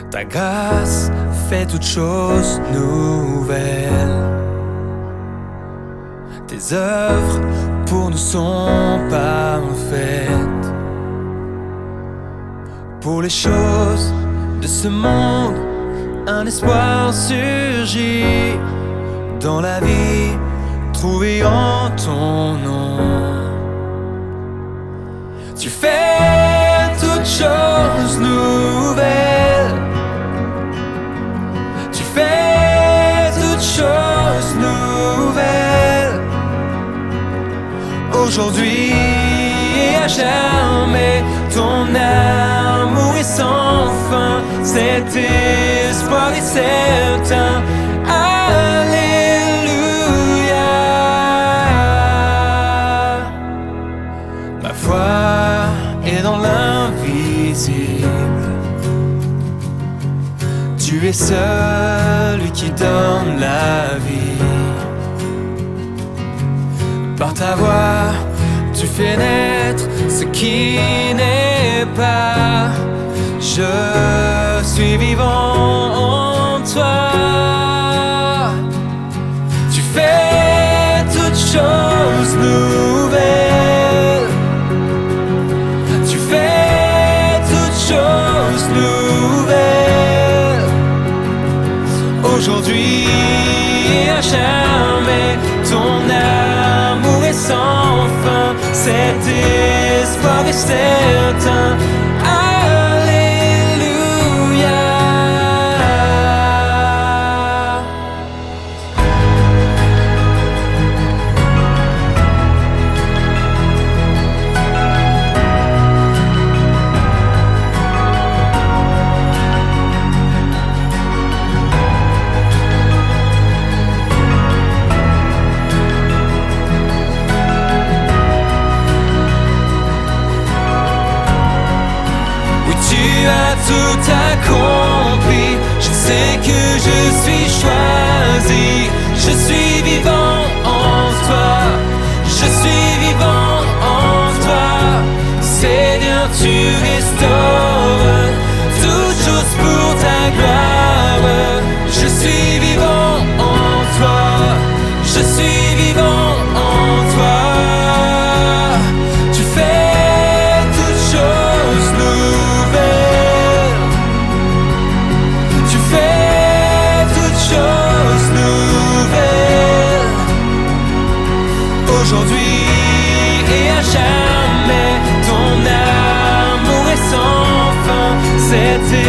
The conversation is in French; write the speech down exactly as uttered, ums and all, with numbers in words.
Ta grâce fait toutes choses nouvelles. Tes œuvres pour nous sont parfaites. Pour les choses de ce monde, un espoir surgit dans la vie trouvée en ton nom. Tu fais toutes choses nouvelles. Tu fais toutes choses nouvelles. Aujourd'hui et à jamais, ton amour est sans fin. Cet espoir est certain. Alléluia. Ma foi est dans l'invisible. Tu es celui qui donne la vie. Par ta voix, tu fais naître ce qui n'est pas. Je suis vivant en toi. Tu fais toutes choses nouvelles. Tu fais toutes choses nouvelles. Aujourd'hui et à jamais, ton amour est sans fin. Cet espoir est certain. Alléluia. Tout accompli, je sais que je suis choisi. Je suis vivant en toi. Je suis vivant en toi. Seigneur, tu restaures toutes choses pour ta gloire. Je suis vivant en toi. Je suis vivant en toi. Tu fais toutes choses nouvelles. Choses nouvelles. Aujourd'hui et à jamais, ton amour est sans fin. C'était